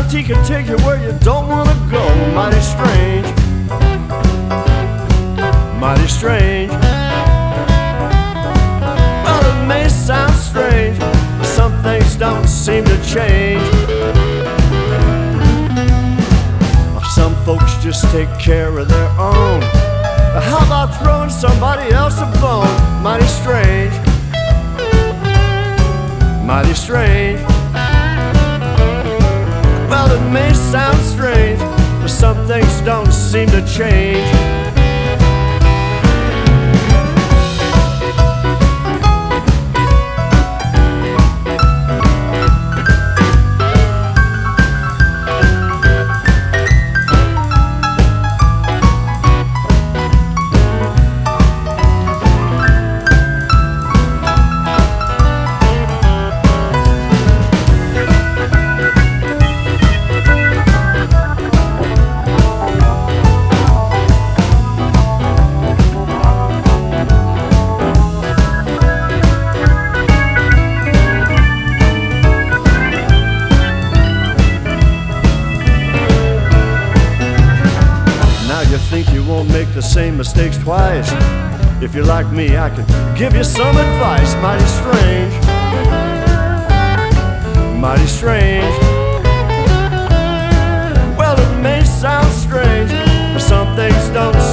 Trust he can take you where you don't want to go. Mighty strange, mighty strange. Well, it may sound strange, but some things don't seem to change. Some folks just take care of their own. How about throwing somebody else a bone? Mighty strange, mighty strange. Well, it may sound strange, but some things don't seem to change. You think you won't make the same mistakes twice. If you're like me, I can give you some advice. Mighty strange, mighty strange. Well, it may sound strange, but some things don't